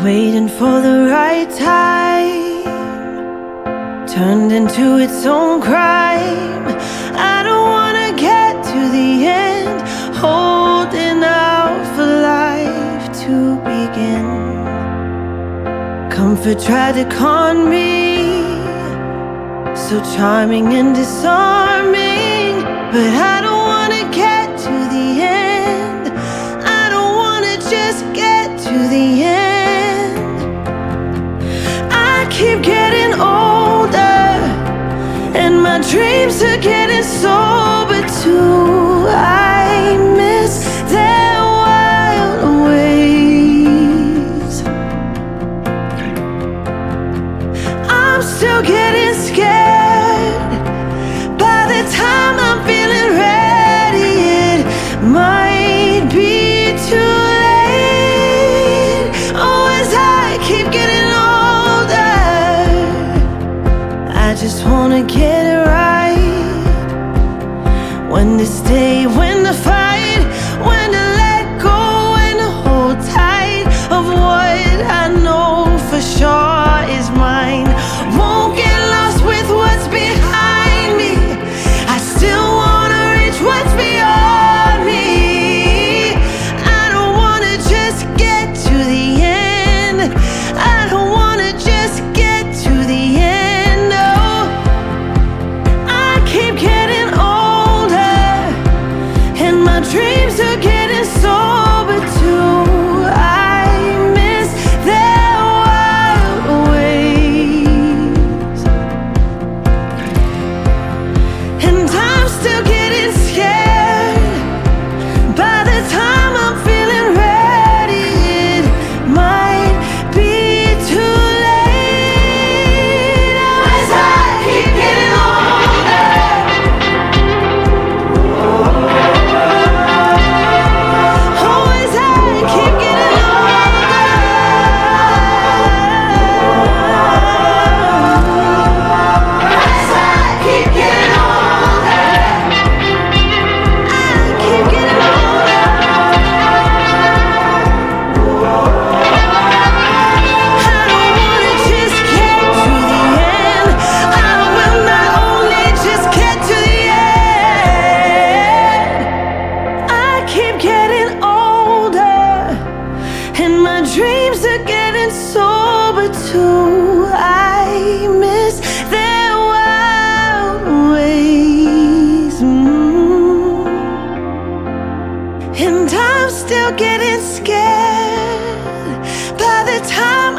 waiting for the right time turned into its own crime. I don't wanna get to the end, holding out for life to begin. Comfort tried to con me, so charming and disarming, but I don't wanna get to the end. I don't wanna just get to the end. I keep getting older, and my dreams are getting sober too. I miss their wild ways. I'm still getting scared. By the time I'm feeling ready, it might be too late. Oh, as I keep getting older, I just wanna get it right. When to stay, when to fight, when to let go, when to hold tight of what I know for sure is mine. Won't get lost with what's behind me. I still wanna reach what's beyond me. I don't wanna just get to the end. I don't wanna just get to the end, no. I keep getting older, and my dreams are getting sober too. I miss their wild ways, and I'm still getting scared. By the time I'm feeling ready, it might be too late. As I keep getting older, oh, as I keep getting older, as I keep getting older, I keep getting older. I don't wanna just get to the end. I will not only just get to the end. I keep getting older, and my dreams are getting sober too. I miss their wild ways, and I'm still getting scared. By the time